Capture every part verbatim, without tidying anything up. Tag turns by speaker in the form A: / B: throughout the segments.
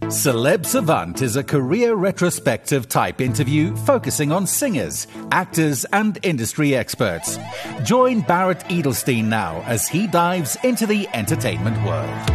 A: Celeb Savant is a career retrospective type interview focusing on singers, actors and industry experts. Join Barrett Edelstein now as he dives into the entertainment world.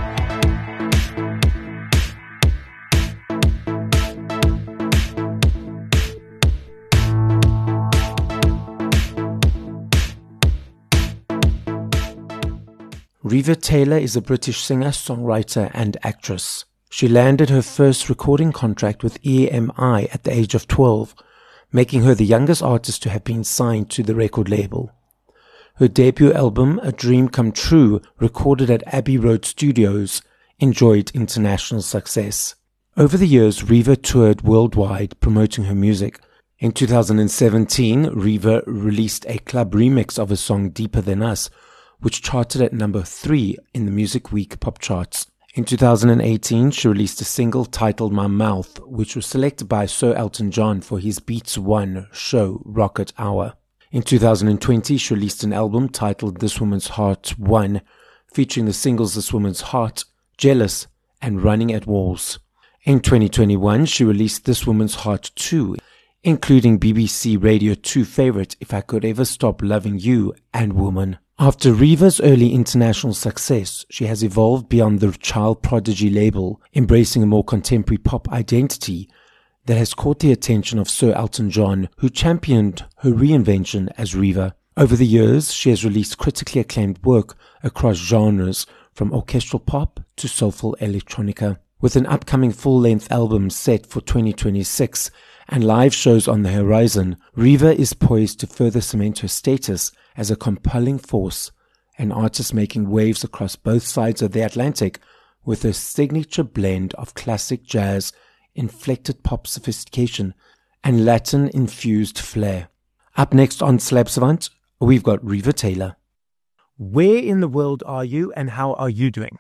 B: Reva Taylor is a British singer, songwriter and actress. She landed her first recording contract with E M I at the age of twelve, making her the youngest artist to have been signed to the record label. Her debut album, A Dream Come True, recorded at Abbey Road Studios, enjoyed international success. Over the years, Reva toured worldwide promoting her music. In two thousand seventeen, Reva released a club remix of her song Deeper Than Us, which charted at number three in the Music Week pop charts. In two thousand eighteen, she released a single titled My Mouth, which was selected by Sir Elton John for his Beats One show, Rocket Hour. In two thousand twenty, she released an album titled This Woman's Heart One, featuring the singles This Woman's Heart, Jealous, and Running at Walls. In twenty twenty-one, she released This Woman's Heart Two, including B B C Radio two favorite If I Could Ever Stop Loving You and Woman. After Reva's early international success, she has evolved beyond the child prodigy label, embracing a more contemporary pop identity that has caught the attention of Sir Elton John, who championed her reinvention as Reva. Over the years, she has released critically acclaimed work across genres, from orchestral pop to soulful electronica. With an upcoming full-length album set for twenty twenty-six and live shows on the horizon, Reva is poised to further cement her status as a compelling force, an artist making waves across both sides of the Atlantic with her signature blend of classic jazz, inflected pop sophistication, and Latin-infused flair. Up next on Celeb Savant, we've got Reva Taylor.
C: Where in the world are you and how are you doing?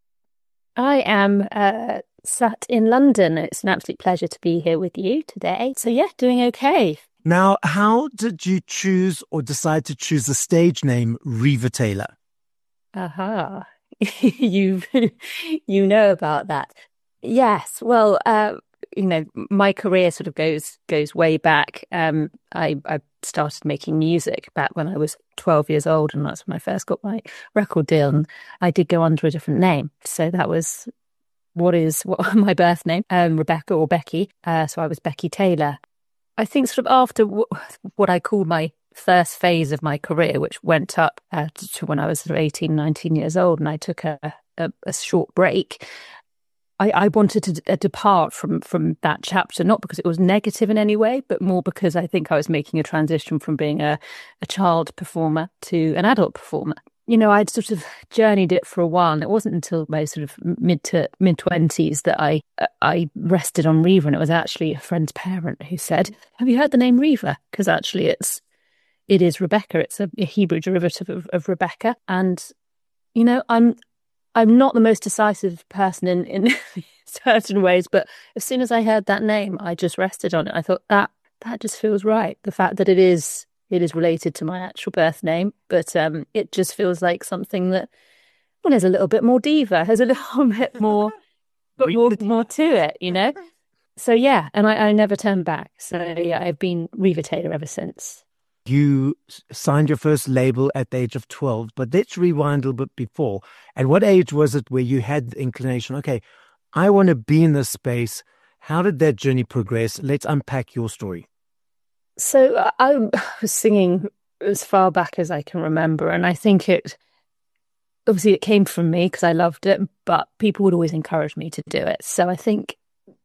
D: I am uh, sat in London. It's an absolute pleasure to be here with you today. So yeah, doing okay.
C: Now, how did you choose or decide to choose the stage name Reva Taylor?
D: Aha, you you know about that. Yes, well, uh, you know, my career sort of goes goes way back. Um, I, I started making music back when I was twelve years old, and that's when I first got my record deal. And I did go under a different name, so that was what is what my birth name, um, Rebecca or Becky. Uh, so I was Becky Taylor. I think sort of after w- what I call my first phase of my career, which went up uh, to when I was sort of eighteen, nineteen years old, and I took a, a, a short break, I, I wanted to d- depart from, from that chapter, not because it was negative in any way, but more because I think I was making a transition from being a, a child performer to an adult performer. You know, I'd sort of journeyed it for a while, and it wasn't until my sort of mid to mid twenties that I uh, I rested on Reva, and it was actually a friend's parent who said, "Have you heard the name Reva? Because actually, it's it is Rebecca. It's a, a Hebrew derivative of, of Rebecca." And you know, I'm I'm not the most decisive person in in certain ways, but as soon as I heard that name, I just rested on it. I thought that that just feels right. The fact that it is. It is related to my actual birth name, but um, it just feels like something that, well, there's a little bit more diva, has a little bit more, but more, more to it, you know? So, yeah, and I, I never turned back. So, yeah, I've been Reva Taylor ever since.
C: You signed your first label at the age of twelve, but let's rewind a little bit before. At what age was it where you had the inclination, okay, I want to be in this space? How did that journey progress? Let's unpack your story.
D: So I was singing as far back as I can remember, and I think it, obviously it came from me because I loved it, but people would always encourage me to do it. So I think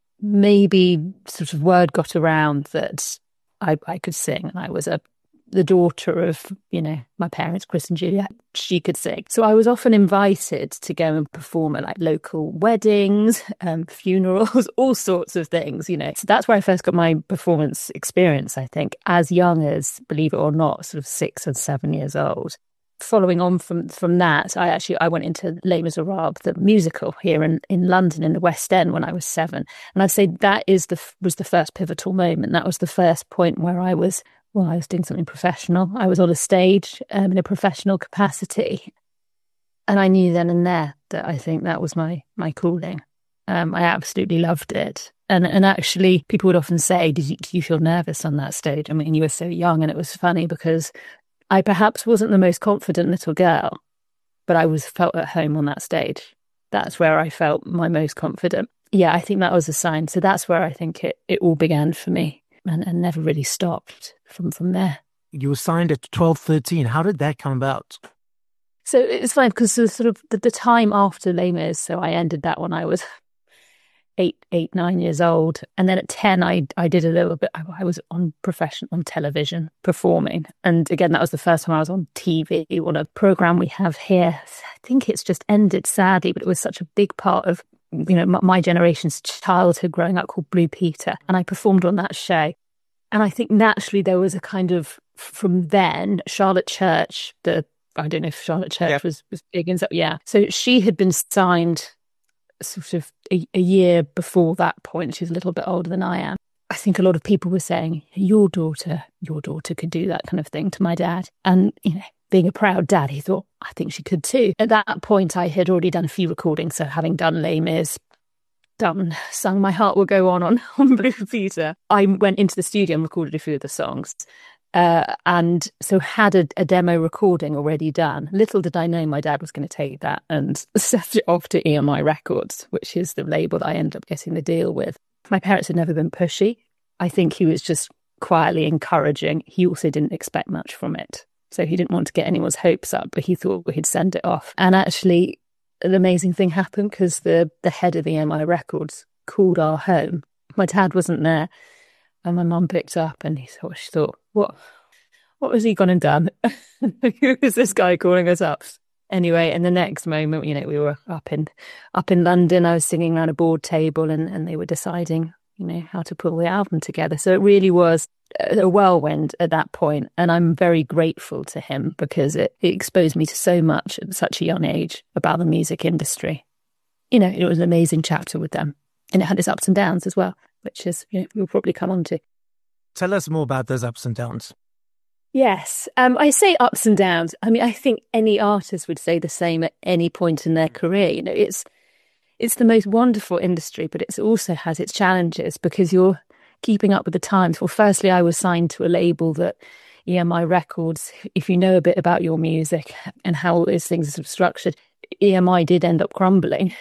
D: maybe sort of word got around that I, I could sing, and I was a the daughter of, you know, my parents, Chris and Julia. She could sing. So I was often invited to go and perform at like local weddings, um, funerals, all sorts of things, you know. So that's where I first got my performance experience, I think, as young as, believe it or not, sort of six and seven years oles. Following on from, from that, I actually, I went into Les Miserables, the musical here in, in London in the West End when I was seven. And I'd say that is the, was the first pivotal moment. That was the first point where I was Well, I was doing something professional. I was on a stage um, in a professional capacity. And I knew then and there that I think that was my my calling. Um, I absolutely loved it. And and actually, people would often say, did you, did you feel nervous on that stage? I mean, you were so young, and it was funny because I perhaps wasn't the most confident little girl, but I was felt at home on that stage. That's where I felt my most confident. Yeah, I think that was a sign. So that's where I think it, it all began for me, and, and never really stopped from, from there.
C: You were signed at twelve, thirteen. How did that come about?
D: So it's fine because the sort of the, the time after Les Mis, so I ended that when I was eight, eight, nine years old. And then at ten, I I did a little bit, I, I was on profession, on television performing. And again, that was the first time I was on T V on a program we have here. I think it's just ended sadly, but it was such a big part of, you know, my, my generation's childhood growing up, called Blue Peter. And I performed on that show. And I think naturally there was a kind of, from then, Charlotte Church, the, I don't know if Charlotte Church yep. was, was big and so, yeah. So she had been signed sort of a, a year before that point. She's a little bit older than I am. I think a lot of people were saying, your daughter, your daughter could do that kind of thing to my dad. And, you know, being a proud dad, he thought, I think she could too. At that point, I had already done a few recordings. So having done Les Mis, done, sung My Heart Will Go On on, on Blue Peter, I went into the studio and recorded a few of the songs. Uh, and so had a, a demo recording already done. Little did I know my dad was going to take that and set it off to E M I Records, which is the label that I ended up getting the deal with. My parents had never been pushy. I think he was just quietly encouraging. He also didn't expect much from it. So he didn't want to get anyone's hopes up, but he thought he'd send it off. And actually, an amazing thing happened because the, the head of E M I Records called our home. My dad wasn't there. And my mum picked up and he thought, she thought, what, what has he gone and done? Who is this guy calling us up? Anyway, and the next moment, you know, we were up in, up in London. I was singing around a board table and, and they were deciding, you know, how to pull the album together. So it really was a whirlwind at that point. And I'm very grateful to him because it, it exposed me to so much at such a young age about the music industry. You know, it was an amazing chapter with them. And it had its ups and downs as well, which is, you know, we'll probably come on to.
C: Tell us more about those ups and downs.
D: Yes. Um, I say ups and downs. I mean, I think any artist would say the same at any point in their career. You know, it's it's the most wonderful industry, but it also has its challenges because you're keeping up with the times. Well, firstly, I was signed to a label that E M I Records, if you know a bit about your music and how all those things are structured, E M I did end up crumbling.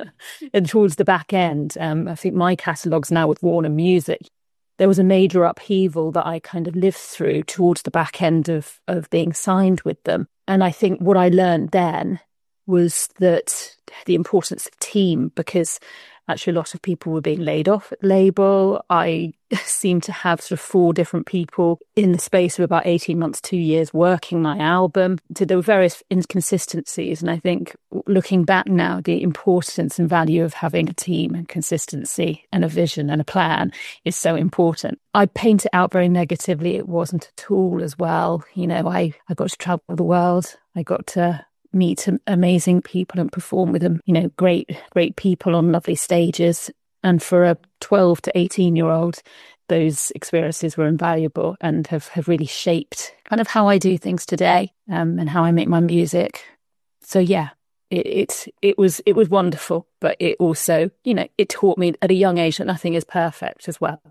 D: And towards the back end, um, I think my catalogue's now with Warner Music. There was a major upheaval that I kind of lived through towards the back end of, of being signed with them. And I think what I learned then was that the importance of team, because actually a lot of people were being laid off at the label. I seemed to have sort of four different people in the space of about eighteen months, two years working my album. So there were various inconsistencies. And I think looking back now, the importance and value of having a team and consistency and a vision and a plan is so important. I paint it out very negatively. It wasn't at all as well. You know, I, I got to travel the world. I got to meet amazing people and perform with them, you know, great, great people on lovely stages. And for a twelve to eighteen year old, those experiences were invaluable and have, have really shaped kind of how I do things today, um, and how I make my music. So yeah, it, it, it was, it was wonderful, but it also, you know, it taught me at a young age that nothing is perfect as well.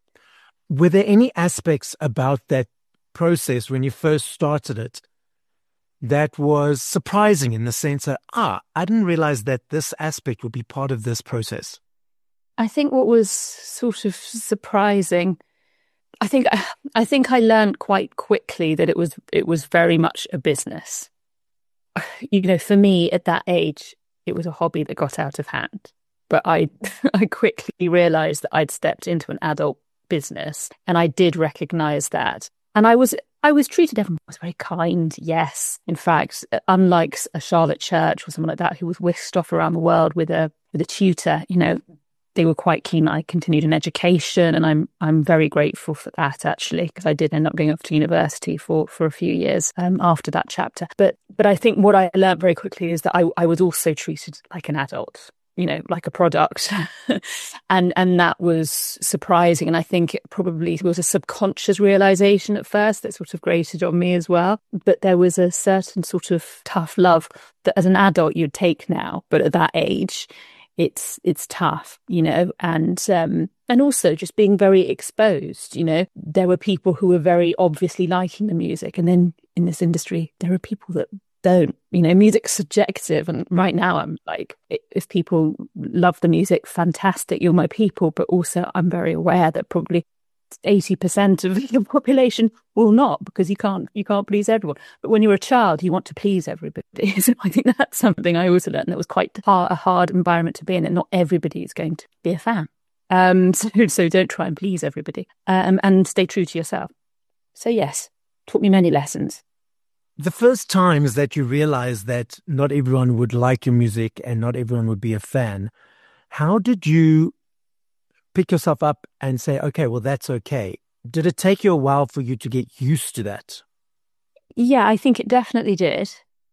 C: Were there any aspects about that process when you first started it that was surprising in the sense that, ah, I didn't realize that this aspect would be part of this process?
D: I think what was sort of surprising, I think I think I learned quite quickly that it was it was very much a business. You know, for me at that age, it was a hobby that got out of hand. But I I quickly realized that I'd stepped into an adult business, and I did recognize that. And I was I was treated, everyone was very kind, yes. In fact, unlike a Charlotte Church or someone like that who was whisked off around the world with a with a tutor, you know, they were quite keen that I continued an education, and I'm I'm very grateful for that, actually, because I did end up going off to university for, for a few years um, after that chapter. But but I think what I learned very quickly is that I, I was also treated like an adult, you know, like a product. and and that was surprising. And I think it probably was a subconscious realization at first that sort of grated on me as well. But there was a certain sort of tough love that as an adult you'd take now, but at that age, it's it's tough, you know, and um, and also just being very exposed. You know, there were people who were very obviously liking the music, and then in this industry, there are people that don't. You know, music's subjective, and right now I'm like, if people love the music, fantastic, you're my people. But also, I'm very aware that probably eighty percent of the population will not, because you can't you can't please everyone. But when you're a child, you want to please everybody. So I think that's something I also learned. That was quite hard, a hard environment to be in, and not everybody is going to be a fan. Um, so so don't try and please everybody, um, and stay true to yourself. So yes, taught me many lessons.
C: The first times that you realized that not everyone would like your music and not everyone would be a fan, how did you pick yourself up and say, okay, well, that's okay? Did it take you a while for you to get used to that?
D: Yeah, I think it definitely did.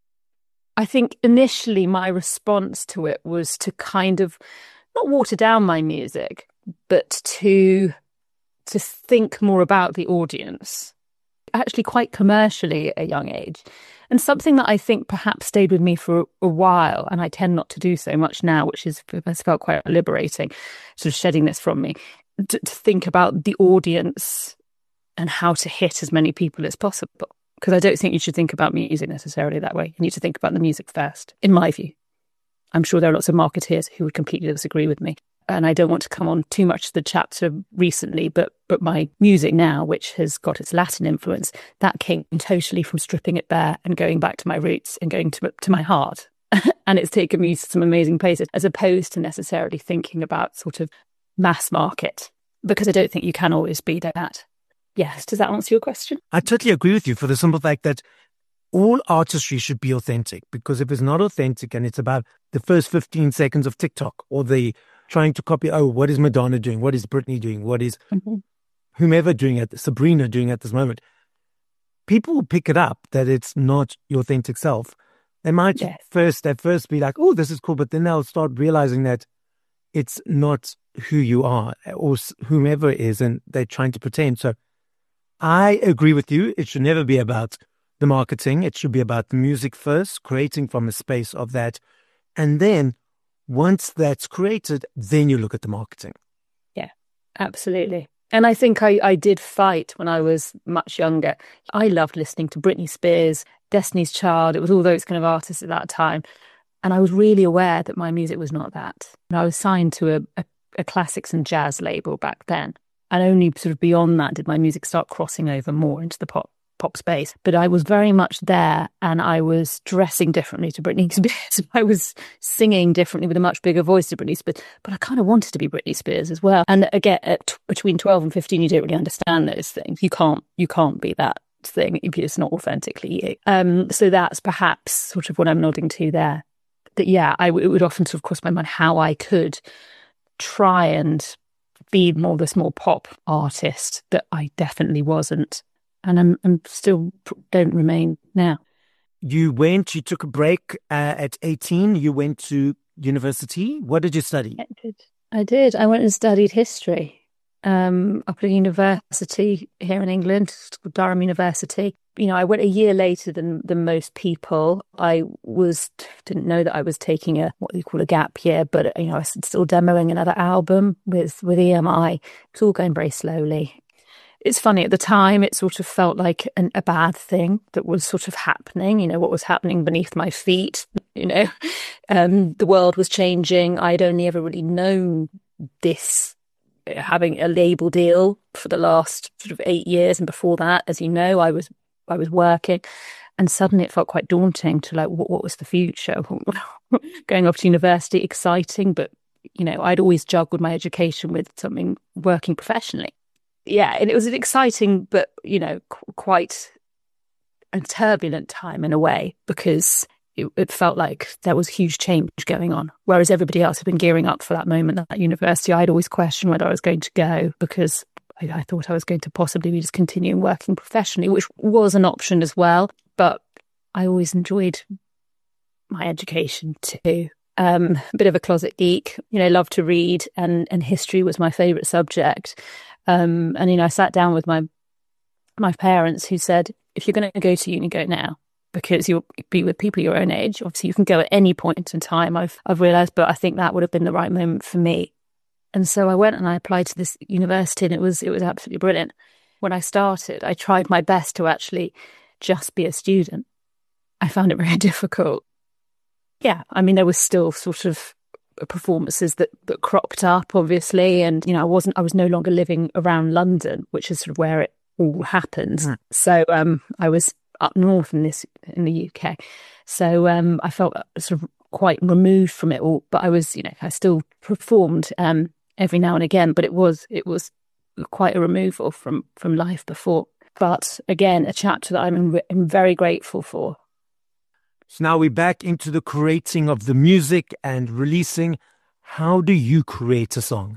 D: I think initially my response to it was to kind of not water down my music, but to to think more about the audience, actually quite commercially at a young age. And something that I think perhaps stayed with me for a while, and I tend not to do so much now, which is, has felt quite liberating, sort of shedding this from me, to, to think about the audience and how to hit as many people as possible. Because I don't think you should think about music necessarily that way. You need to think about the music first, in my view. I'm sure there are lots of marketeers who would completely disagree with me. And I don't want to come on too much to the chapter recently, but but my music now, which has got its Latin influence, that came totally from stripping it bare and going back to my roots and going to, to my heart. And it's taken me to some amazing places, as opposed to necessarily thinking about sort of mass market, because I don't think you can always be that. Yes. Does that answer your question?
C: I totally agree with you, for the simple fact that all artistry should be authentic, because if it's not authentic and it's about the first fifteen seconds of TikTok, or the trying to copy, oh, what is Madonna doing? What is Britney doing? What is mm-hmm. whomever doing at Sabrina doing at this moment? People will pick it up that it's not your authentic self. They might yes. first at first be like, oh, this is cool, but then they'll start realizing that it's not who you are, or whomever it is, and they're trying to pretend. So I agree with you. It should never be about the marketing. It should be about the music first, creating from a space of that. And then once that's created, then you look at the marketing.
D: Yeah, absolutely. And I think I, I did fight when I was much younger. I loved listening to Britney Spears, Destiny's Child. It was all those kind of artists at that time. And I was really aware that my music was not that. And I was signed to a, a, a classics and jazz label back then. And only sort of beyond that did my music start crossing over more into the pop pop space. But I was very much there, and I was dressing differently to Britney Spears. I was singing differently with a much bigger voice to Britney Spears, but I kind of wanted to be Britney Spears as well. And again, at t- between twelve and fifteen, you don't really understand those things. You can't, you can't be that thing if it's not authentically you. Um, so that's perhaps sort of what I'm nodding to there. That, yeah, I w- it would often sort of cross my mind how I could try and be more the small pop artist that I definitely wasn't. And I'm, I'm still don't remain now.
C: You went, you took a break uh, at eighteen. You went to university. What did you study?
D: I did. I did. I went and studied history um, up at a university here in England, Durham University. You know, I went a year later than than most people. I was didn't know that I was taking a what you call a gap year, but you know, I was still demoing another album with with E M I. It's all going very slowly. It's funny, at the time, it sort of felt like an, a bad thing that was sort of happening, you know, what was happening beneath my feet, you know. Um, the world was changing. I'd only ever really known this, having a label deal for the last sort of eight years. And before that, as you know, I was I was working. And suddenly it felt quite daunting to like, what, what was the future? Going off to university, exciting. But, you know, I'd always juggled my education with something working professionally. Yeah, and it was an exciting, but, you know, qu- quite a turbulent time in a way, because it, it felt like there was huge change going on. Whereas everybody else had been gearing up for that moment at university, I'd always questioned whether I was going to go, because I, I thought I was going to possibly be just continuing working professionally, which was an option as well. But I always enjoyed my education too. Um, a bit of a closet geek, you know, loved to read, and, and history was my favourite subject. Um, and, you know, I sat down with my my parents, who said, if you're going to go to uni, go now. because you'll be with people your own age. Obviously, you can go at any point in time, I've I've realised, but I think that would have been the right moment for me. And so I went and I applied to this university, and it was it was absolutely brilliant. When I started, I tried my best to actually just be a student. I found it very difficult. Yeah, I mean, there was still sort of performances that, that cropped up, obviously, and you know, I wasn't I was no longer living around London, which is sort of where it all happened. Mm. So um, I was up north in this in the U K, so um, I felt sort of quite removed from it all. But I was, you know, I still performed um, every now and again, but it was it was quite a removal from from life before. But again, a chapter that I'm, I'm very grateful for.
C: So now we're back into the creating of the music and releasing. How do you create a song?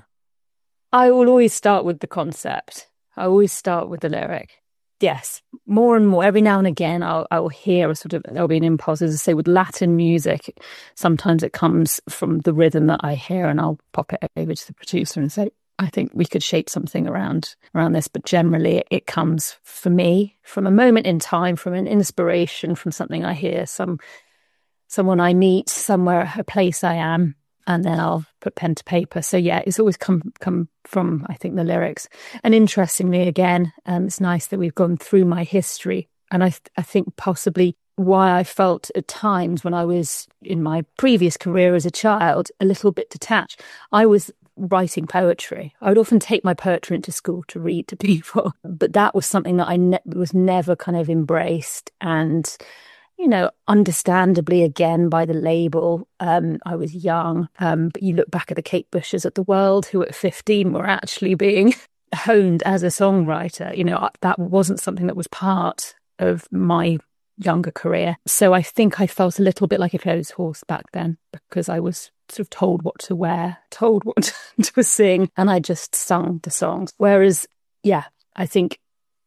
D: I will always start with the concept. I always start with the lyric. Yes, more and more, every now and again, I'll, I'll hear a sort of, there'll be an impulse, as I say, with Latin music. Sometimes it comes from the rhythm that I hear, and I'll pop it over to the producer and say, I think we could shape something around around this. But generally, it, it comes for me from a moment in time, from an inspiration, from something I hear, some someone I meet, somewhere, a place I am. And then I'll put pen to paper. So yeah, it's always come come from, I think, the lyrics. And interestingly, again, um, it's nice that we've gone through my history. And I th- I think possibly why I felt at times when I was in my previous career as a child, a little bit detached. I was writing poetry. I would often take my poetry into school to read to people. But that was something that I ne- was never kind of embraced. And you know, understandably, again, by the label, um, I was young. Um, but you look back at the Kate Bushes of the world, who at fifteen were actually being honed as a songwriter. You know, that wasn't something that was part of my younger career. So I think I felt a little bit like a clothes horse back then, because I was sort of told what to wear, told what to sing, and I just sung the songs. Whereas, yeah, I think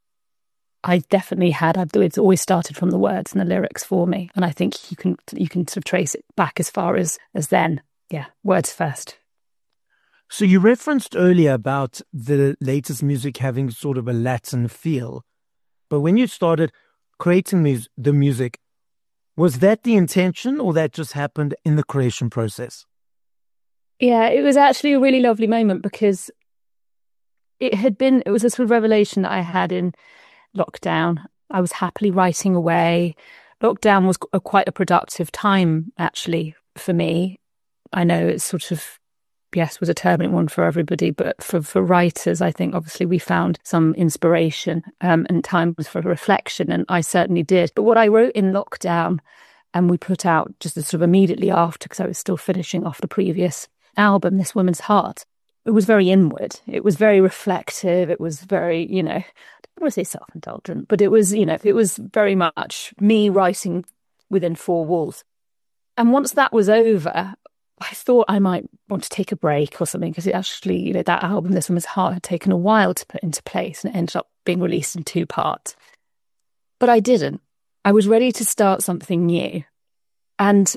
D: I definitely had, I've, it's always started from the words and the lyrics for me. And I think you can you can sort of trace it back as far as, as then. Yeah, words first.
C: So you referenced earlier about the latest music having sort of a Latin feel. But when you started creating mus- the music, was that the intention, or that just happened in the creation process?
D: Yeah, it was actually a really lovely moment, because it had been, it was a sort of revelation that I had in lockdown. I was happily writing away. Lockdown was a, quite a productive time, actually, for me. I know it's sort of, yes, was a turbulent one for everybody, but for, for writers, I think obviously we found some inspiration um, and time for reflection, and I certainly did. But what I wrote in lockdown, and we put out just sort of immediately after, because I was still finishing off the previous album, This Woman's Heart, it was very inward. It was very reflective. It was very, you know, I don't want to say self-indulgent, but it was, you know, it was very much me writing within four walls. And once that was over, I thought I might want to take a break or something, because it actually, you know, that album, This Woman's Heart, had taken a while to put into place, and it ended up being released in two parts. But I didn't. I was ready to start something new. And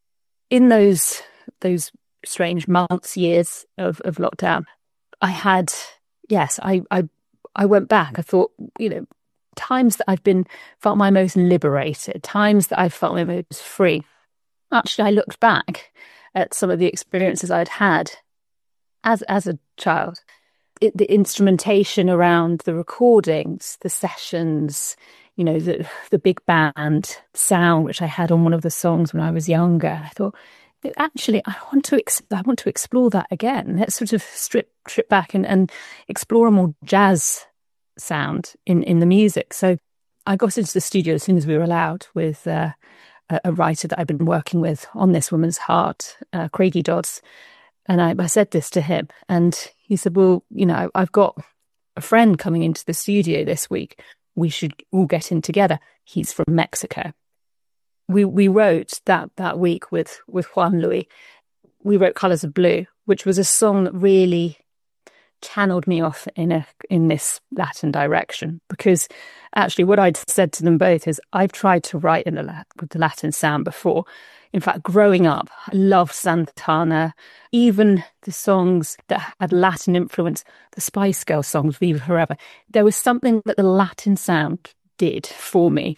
D: in those those strange months, years of, of lockdown, I had, yes, I, I I went back. I thought, you know, times that I've been, felt my most liberated, times that I felt my most free. Actually, I looked back at some of the experiences I'd had as as a child. It, the instrumentation around the recordings, the sessions, you know, the the big band sound, which I had on one of the songs when I was younger. I thought, actually, I want to ex- I want to explore that again. Let's sort of strip strip back and, and explore a more jazz sound in, in the music. So I got into the studio as soon as we were allowed with uh, a, a writer that I've been working with on This Woman's Heart, uh, Craigie Dodds. And I, I said this to him, and he said, well, you know, I've got a friend coming into the studio this week. We should all get in together. He's from Mexico. We we wrote that that week with, with Juan Luis, we wrote Colours of Blue, which was a song that really channeled me off in a in this Latin direction. Because actually what I'd said to them both is, I've tried to write in the with the Latin sound before. In fact, growing up, I loved Santana, even the songs that had Latin influence, the Spice Girls songs, Viva Forever. There was something that the Latin sound did for me.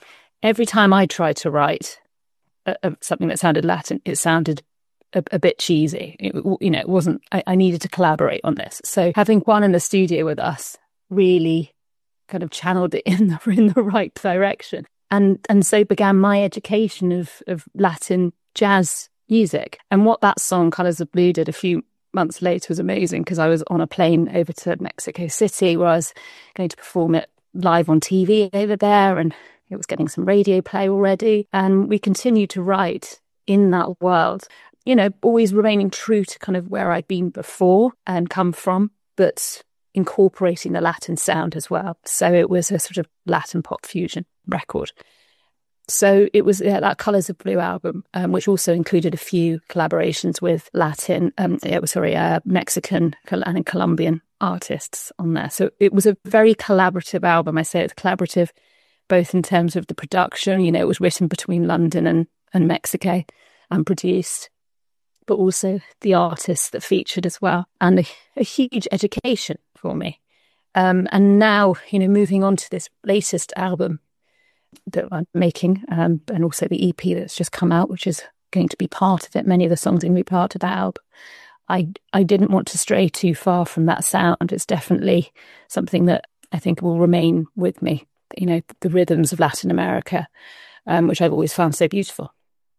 D: every time I tried to write a, a, something that sounded Latin, it sounded a, a bit cheesy. It, you know, it wasn't, I, I needed to collaborate on this. So having Juan in the studio with us really kind of channeled it in the, in the right direction. And and so began my education of, of Latin jazz music. And what that song, Colours of Blue, did a few months later was amazing, because I was on a plane over to Mexico City where I was going to perform it live on T V over there, and it was getting some radio play already. And we continued to write in that world, you know, always remaining true to kind of where I'd been before and come from, but incorporating the Latin sound as well. So it was a sort of Latin pop fusion record. So it was yeah, that Colours of Blue album, um, which also included a few collaborations with Latin, um, it was sorry, uh, Mexican and Colombian artists on there. So it was a very collaborative album. I say it's collaborative, both in terms of the production. You know, it was written between London and and Mexico and produced, but also the artists that featured as well, and a, a huge education for me. Um, and now, you know, moving on to this latest album that I'm making, um, and also the E P that's just come out, which is going to be part of it. Many of the songs are going to be part of that album. I, I didn't want to stray too far from that sound. It's definitely something that I think will remain with me, you know, the rhythms of Latin America, um, which I've always found so beautiful.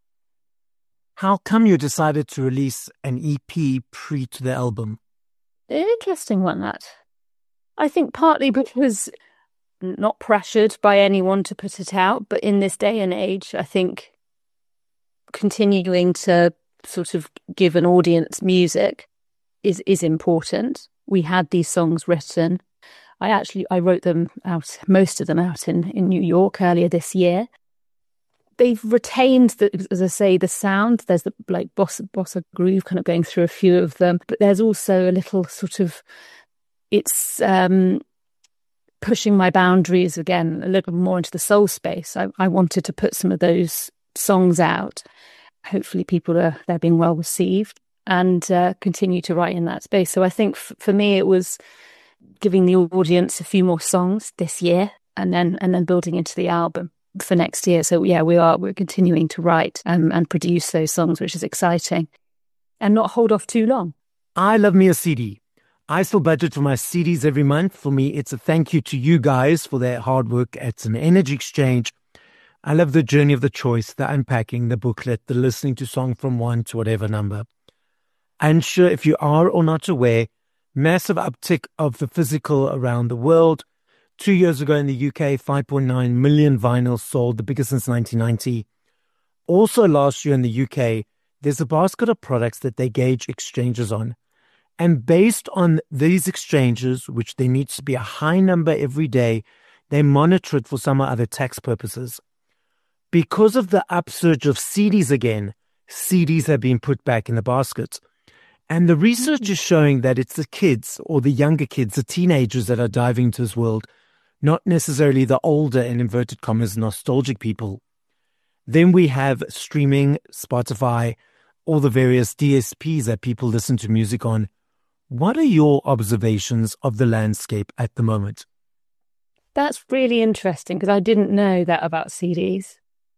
C: How come you decided to release an E P pre to the album?
D: An interesting one, that. I think partly because not pressured by anyone to put it out, but in this day and age, I think continuing to sort of give an audience music is is important. We had these songs written. I actually, I wrote them out, most of them out in, in New York earlier this year. They've retained, the, as I say, the sound. There's the like bossa, bossa groove kind of going through a few of them, but there's also a little sort of, it's um, pushing my boundaries again, a little more into the soul space. I, I wanted to put some of those songs out. Hopefully people are, they're being well received, and uh, continue to write in that space. So I think f- for me, it was giving the audience a few more songs this year, and then, and then building into the album for next year. So yeah, we are, we're continuing to write um, and produce those songs, which is exciting, and not hold off too long.
C: I love me a C D. I still budget for my C Ds every month. For me, it's a thank you to you guys for their hard work. It's an energy exchange. I love the journey of the choice, the unpacking, the booklet, the listening to song from one to whatever number. And sure, if you are or not aware, massive uptick of the physical around the world. Two years ago in the U K, five point nine million vinyls sold, the biggest since nineteen ninety. Also last year in the U K, there's a basket of products that they gauge exchanges on. And based on these exchanges, which there needs to be a high number every day, they monitor it for some other tax purposes. Because of the upsurge of C Ds again, C Ds have been put back in the basket. And the research is showing that it's the kids, or the younger kids, the teenagers, that are diving into this world, not necessarily the older, in inverted commas, nostalgic people. Then we have streaming, Spotify, all the various D S Ps that people listen to music on. What are your observations of the landscape at the moment?
D: That's really interesting, because I didn't know that about C Ds,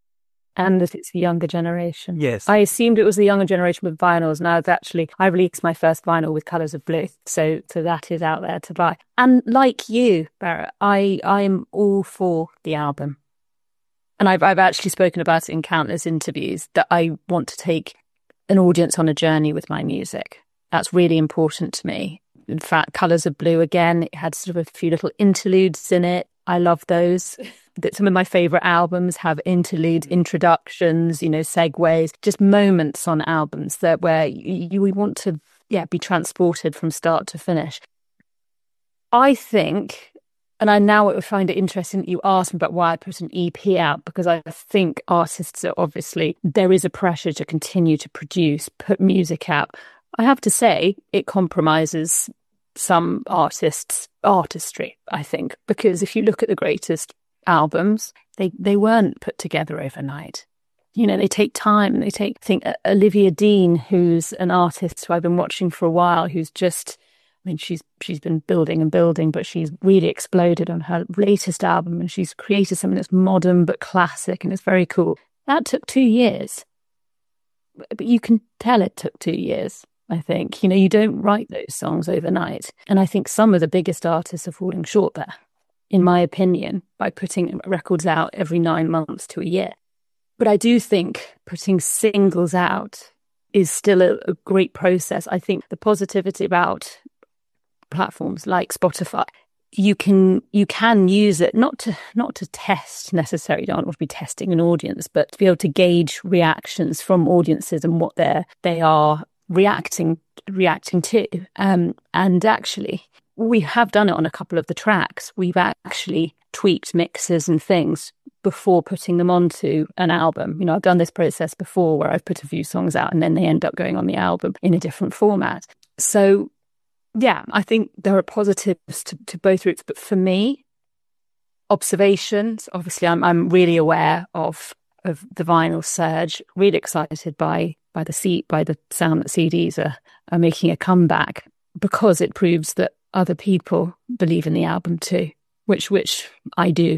D: and that it's the younger generation.
C: Yes.
D: I assumed it was the younger generation with vinyls. Now it's actually, I released my first vinyl with Colours of Blue. So, so that is out there to buy. And like you, Barrett, I, I'm all for the album. And I've, I've actually spoken about it in countless interviews, that I want to take an audience on a journey with my music. That's really important to me. In fact, Colours of Blue, again, it had sort of a few little interludes in it. I love those. That some of my favourite albums have interludes, introductions, you know, segues, just moments on albums that where you, you we want to yeah be transported from start to finish. I think, and I now find it interesting that you asked me about why I put an E P out, because I think artists are obviously, there is a pressure to continue to produce, put music out. I have to say, it compromises some artists' artistry, I think, because if you look at the greatest albums, they, they weren't put together overnight. You know, they take time. They take, I think, Olivia Dean, who's an artist who I've been watching for a while, who's just I mean, she's she's been building and building, but she's really exploded on her latest album, and she's created something that's modern but classic, and it's very cool. That took two years. But you can tell it took two years, I think. You know, you don't write those songs overnight. And I think some of the biggest artists are falling short there, in my opinion, by putting records out every nine months to a year. But I do think putting singles out is still a, a great process. I think the positivity about platforms like Spotify, you can you can use it not to not to test necessarily. You don't want to be testing an audience, but to be able to gauge reactions from audiences and what they're they are reacting reacting to. Um, and actually, we have done it on a couple of the tracks. We've actually tweaked mixes and things before putting them onto an album. You know, I've done this process before where I've put a few songs out and then they end up going on the album in a different format. So, yeah, I think there are positives to, to both routes. But for me, observations, obviously, I'm I'm really aware of of the vinyl surge. Really excited by by the seat by the sound that C Ds are are making a comeback, because it proves that other people believe in the album too, which which I do.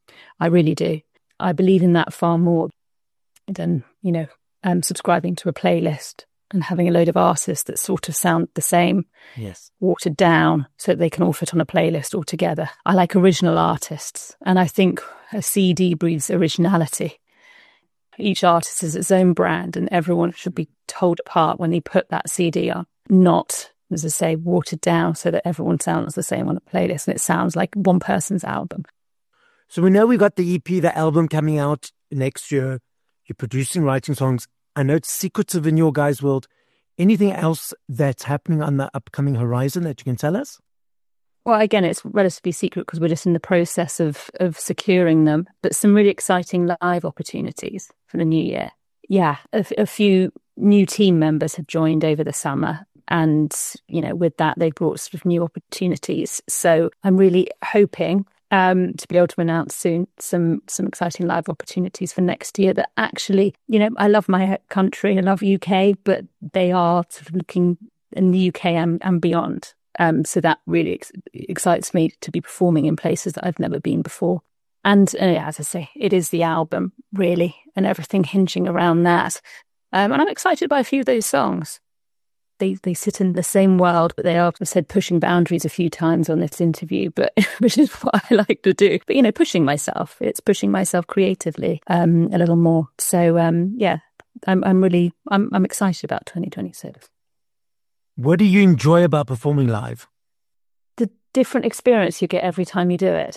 D: I really do. I believe in that far more than, you know, um, subscribing to a playlist and having a load of artists that sort of sound the same,
C: yes,
D: watered down so that they can all fit on a playlist all together. I like original artists, and I think a C D breeds originality. Each artist is its own brand, and everyone should be told apart when they put that C D on, not, as I say, watered down so that everyone sounds the same on a playlist and it sounds like one person's album.
C: So we know we got the E P, the album coming out next year. You're producing, writing songs. I know it's secretive in your guys' world. Anything else that's happening on the upcoming horizon that you can tell us?
D: Well, again, it's relatively secret because we're just in the process of of securing them, but some really exciting live opportunities for the new year. Yeah, a, a few new team members have joined over the summer, and, you know, with that, they've brought sort of new opportunities. So I'm really hoping um, to be able to announce soon some some exciting live opportunities for next year that actually, you know, I love my country, I love U K, but they are sort of looking in the U K and, and beyond. Um, so that really ex- excites me to be performing in places that I've never been before. And uh, as I say, it is the album, really, and everything hinging around that. Um, and I'm excited by a few of those songs. They they sit in the same world, but they are, I've said, pushing boundaries a few times on this interview, but which is what I like to do. But, you know, pushing myself, it's pushing myself creatively um, a little more. So, um, yeah, I'm I'm really, I'm I'm excited about twenty twenty-six.
C: What do you enjoy about performing live?
D: The different experience you get every time you do it.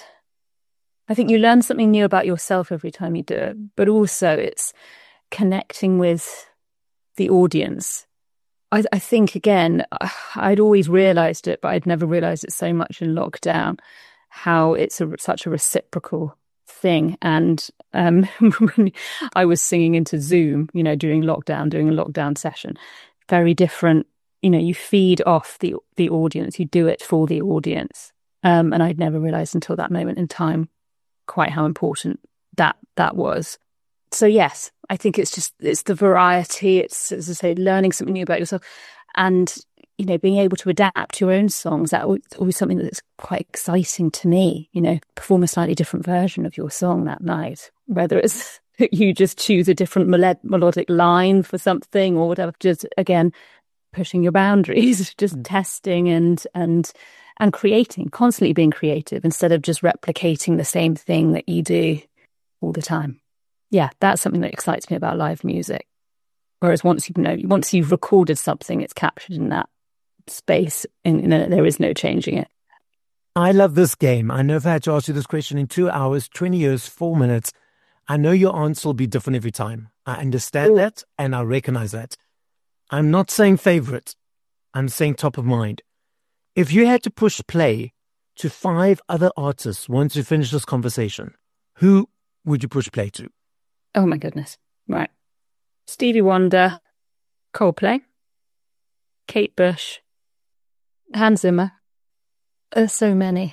D: I think you learn something new about yourself every time you do it, but also it's connecting with the audience. I, I think, again, I'd always realised it, but I'd never realised it so much in lockdown, how it's a, such a reciprocal thing. And um, when I was singing into Zoom, you know, during lockdown, doing a lockdown session, very different. You know, you feed off the the audience, you do it for the audience. Um, and I'd never realised until that moment in time quite how important that that was. So yes, I think it's just, it's the variety, it's, as I say, learning something new about yourself and, you know, being able to adapt your own songs. That's always something that's quite exciting to me, you know, perform a slightly different version of your song that night, whether it's you just choose a different melod- melodic line for something or whatever, just, again, pushing your boundaries, just mm. testing and and and creating, constantly being creative instead of just replicating the same thing that you do all the time. Yeah, that's something that excites me about live music. Whereas once you know, once you've recorded something, it's captured in that space, and, and there is no changing it.
C: I love this game. I know if I had to ask you this question in two hours, twenty years, four minutes, I know your answer will be different every time. I understand Ooh. that, and I recognize that. I'm not saying favorite. I'm saying top of mind. If you had to push play to five other artists once you finish this conversation, who would you push play to?
D: Oh my goodness. Right. Stevie Wonder, Coldplay, Kate Bush, Hans Zimmer. There's so many.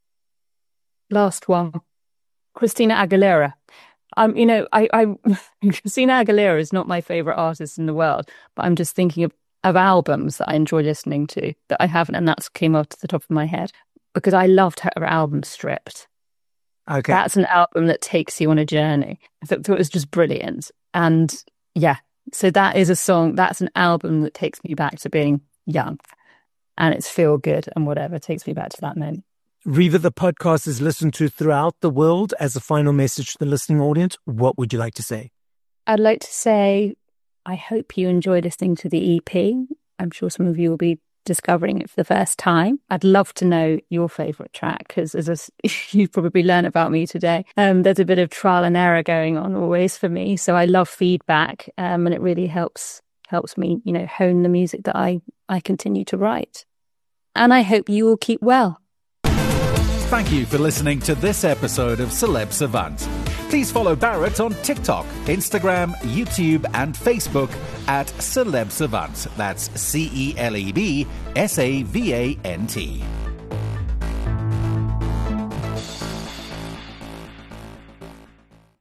D: Last one. Christina Aguilera. Um, you know, I, I Christina Aguilera is not my favorite artist in the world, but I'm just thinking of of albums that I enjoy listening to that I haven't, and that's came off to the top of my head because I loved her album Stripped.
C: Okay.
D: That's an album that takes you on a journey. I thought it was just brilliant. And yeah, so that is a song, that's an album that takes me back to being young, and it's feel good and whatever, it takes me back to that moment.
C: Riva, the podcast is listened to throughout the world. As a final message to the listening audience, what would you like to say?
D: I'd like to say, I hope you enjoy listening to the E P. I'm sure some of you will be discovering it for the first time. I'd love to know your favourite track, because as a, you've probably learned about me today, um, there's a bit of trial and error going on always for me. So I love feedback, um, and it really helps helps me, you know, hone the music that I, I continue to write. And I hope you all keep well.
A: Thank you for listening to this episode of Celeb Savant. Please follow Barrett on TikTok, Instagram, YouTube and Facebook at Celeb Savant. That's C E L E B S A V A N T.